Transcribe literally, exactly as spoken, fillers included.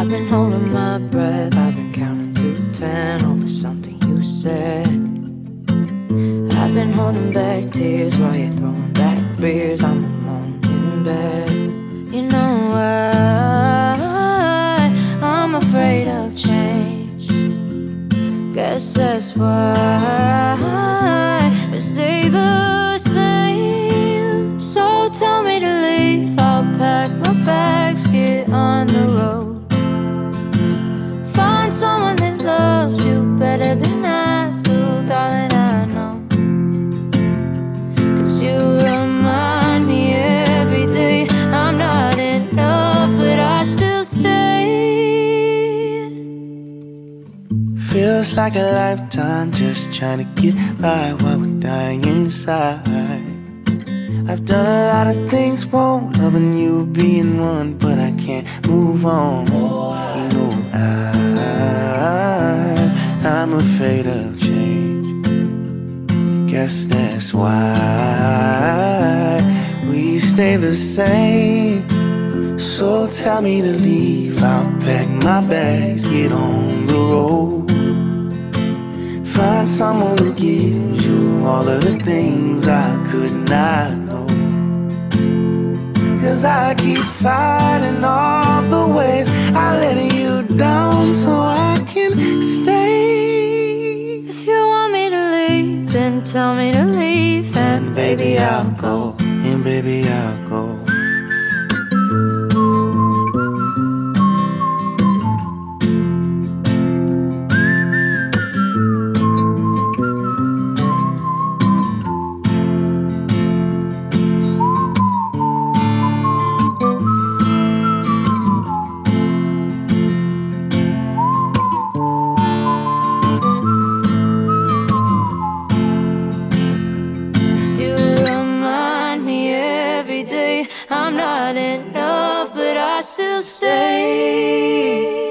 I've been holding my breath, I've been counting to ten over something you said. I've been holding back tears while you're throwing back beers. I'm alone in bed. You know why I'm afraid of change. Guess that's why we stay the same. So tell me to leave, I'll pack my bags, get on the road. Find someone that loves you better than I do, darling, I know. Cause you remind me every day I'm not enough, but I still stay. Feels like a lifetime just trying to get by while we're dying inside. I've done a lot of things wrong, loving you being one, but I can't move on. You know I, I'm afraid of change. Guess that's why we stay the same. So tell me to leave, I'll pack my bags, get on the road. Find someone who gives you all of the things I could not know. Cause I keep fighting all the ways I let you down so I can stay. If you want me to leave, then tell me to leave. And baby I'll go, and baby I'll go. I'm not enough, but I still stay.